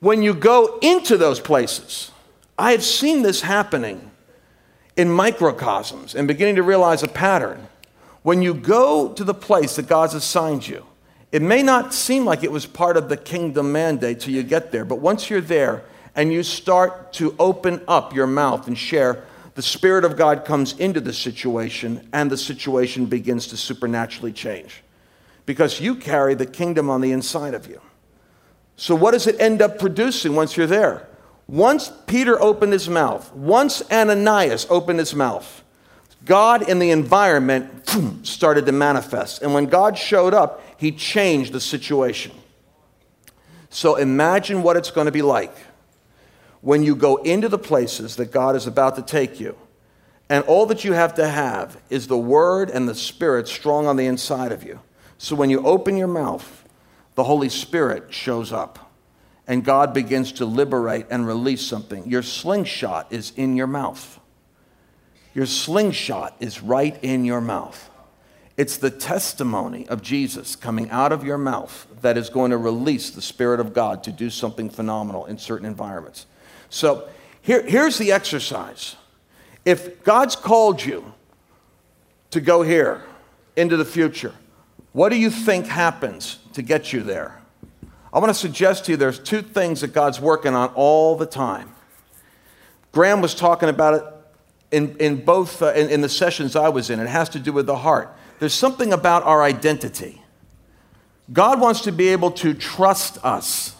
When you go into those places, I have seen this happening in microcosms and beginning to realize a pattern. When you go to the place that God's assigned you, it may not seem like it was part of the kingdom mandate till you get there, but once you're there and you start to open up your mouth and share, the Spirit of God comes into the situation and the situation begins to supernaturally change because you carry the kingdom on the inside of you. So what does it end up producing once you're there? Once Peter opened his mouth, once Ananias opened his mouth, God in the environment started to manifest. And when God showed up, he changed the situation. So imagine what it's going to be like when you go into the places that God is about to take you. And all that you have to have is the Word and the Spirit strong on the inside of you. So when you open your mouth, the Holy Spirit shows up. And God begins to liberate and release something. Your slingshot is in your mouth. Your slingshot is right in your mouth. It's the testimony of Jesus coming out of your mouth that is going to release the Spirit of God to do something phenomenal in certain environments. So here's the exercise. If God's called you to go here into the future, what do you think happens to get you there? I want to suggest to you there's two things that God's working on all the time. Graham was talking about it in both in the sessions I was in. It has to do with the heart. There's something about our identity. God wants to be able to trust us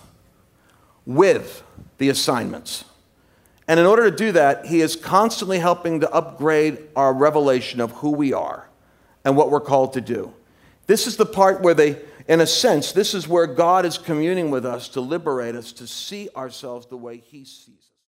with the assignments. And in order to do that, he is constantly helping to upgrade our revelation of who we are and what we're called to do. This is the part where in a sense, this is where God is communing with us to liberate us to see ourselves the way he sees us.